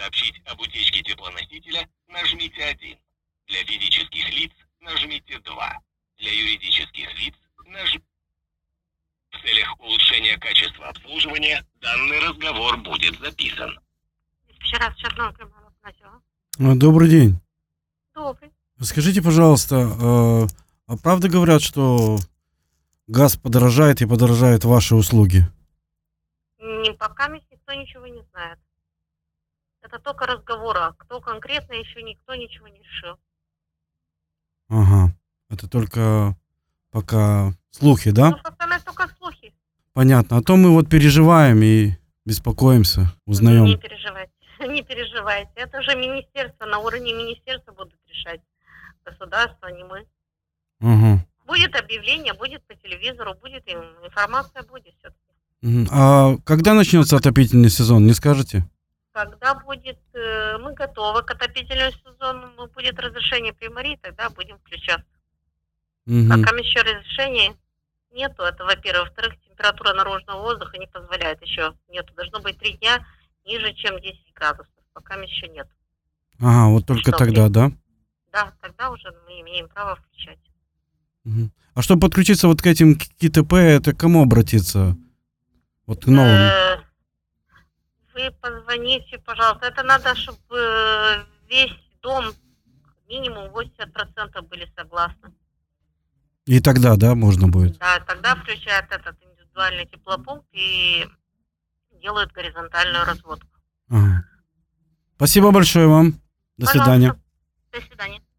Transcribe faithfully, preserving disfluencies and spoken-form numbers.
сообщить об утечке теплоносителя, нажмите один. Для физических лиц нажмите два. Для юридических лиц нажмите... В целях улучшения качества обслуживания данный разговор будет записан. Вчера с Черного Крыма начала. А, Добрый день. Добрый. Скажите, пожалуйста, э, а правда говорят, что газ подорожает и подорожают ваши услуги? Не, пока никто ничего не знает. Это только разговоры. А кто конкретно, еще никто ничего не решил. Ага. Это только пока слухи, да? Ну, остальное только слухи. Понятно. А то мы вот переживаем и беспокоимся, узнаем. Не переживайте. Не переживайте. Это же министерство, на уровне министерства будут решать. Государство, не мы. Ага. Будет объявление, будет по телевизору, будет информация, будет все. Мгм. А когда начнется отопительный сезон, не скажете? Когда будет, э, мы готовы к отопительному сезону, но будет разрешение примарии, тогда будем включаться. Мгм. Пока еще разрешения нету, это во-первых. Во-вторых, температура наружного воздуха не позволяет еще. Нету. Должно быть три дня ниже, чем десять градусов. Пока еще нет. Ага, вот только Что, тогда, да? Да, тогда уже мы имеем право включать. Мгм. А чтобы подключиться вот к этим К- КТП, это к кому обратиться? Вот к новым. Э, Вы позвоните, пожалуйста. Это надо, чтобы весь дом, минимум восемьдесят процентов были согласны. И тогда, да, можно будет? Да, тогда включают этот индивидуальный теплопункт и делают горизонтальную разводку. Ага. Спасибо большое вам. До Пожалуйста. свидания. До свидания.